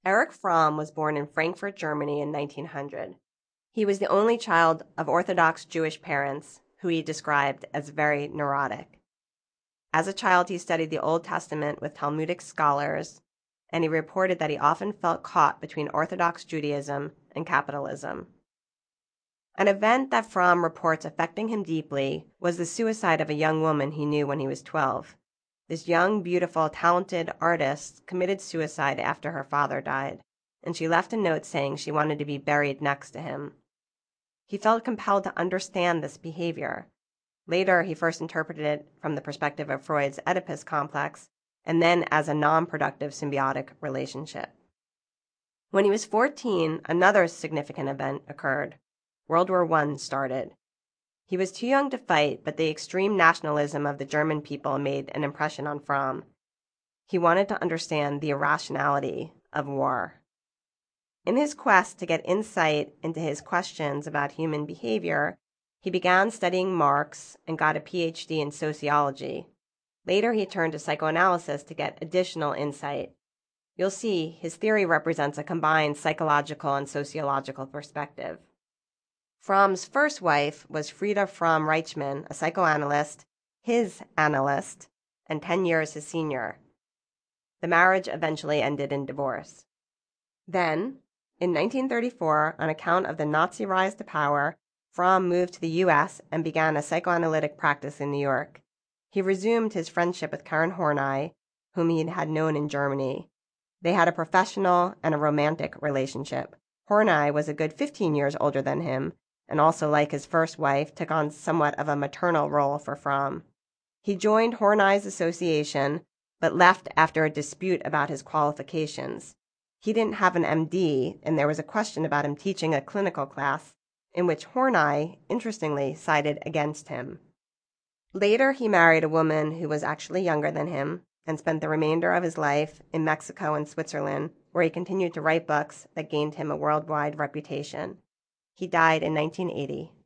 Erich Fromm was born in Frankfurt, Germany in 1900. He was the only child of Orthodox Jewish parents, who he described as very neurotic. As a child, he studied the Old Testament with Talmudic scholars, and he reported that he often felt caught between Orthodox Judaism and capitalism. An event that Fromm reports affecting him deeply was the suicide of a young woman he knew when he was 12. This young, beautiful, talented artist committed suicide after her father died, and she left a note saying she wanted to be buried next to him. He felt compelled to understand this behavior. Later, he first interpreted it from the perspective of Freud's Oedipus complex, and then as a non-productive symbiotic relationship. When he was 14, another significant event occurred. World War I started. He was too young to fight, but the extreme nationalism of the German people made an impression on Fromm. He wanted to understand the irrationality of war. In his quest to get insight into his questions about human behavior, he began studying Marx and got a PhD in sociology. Later, he turned to psychoanalysis to get additional insight. You'll see his theory represents a combined psychological and sociological perspective. Fromm's first wife was Frieda Fromm-Reichmann, a psychoanalyst, his analyst, and 10 years his senior. The marriage eventually ended in divorce. Then, in 1934, on account of the Nazi rise to power, Fromm moved to the U.S. and began a psychoanalytic practice in New York. He resumed his friendship with Karen Horney, whom he had known in Germany. They had a professional and a romantic relationship. Horney was a good 15 years older than him, and also, like his first wife, took on somewhat of a maternal role for Fromm. He joined Horney's association, but left after a dispute about his qualifications. He didn't have an MD, and there was a question about him teaching a clinical class, in which Horney, interestingly, sided against him. Later, he married a woman who was actually younger than him, and spent the remainder of his life in Mexico and Switzerland, where he continued to write books that gained him a worldwide reputation. He died in 1980.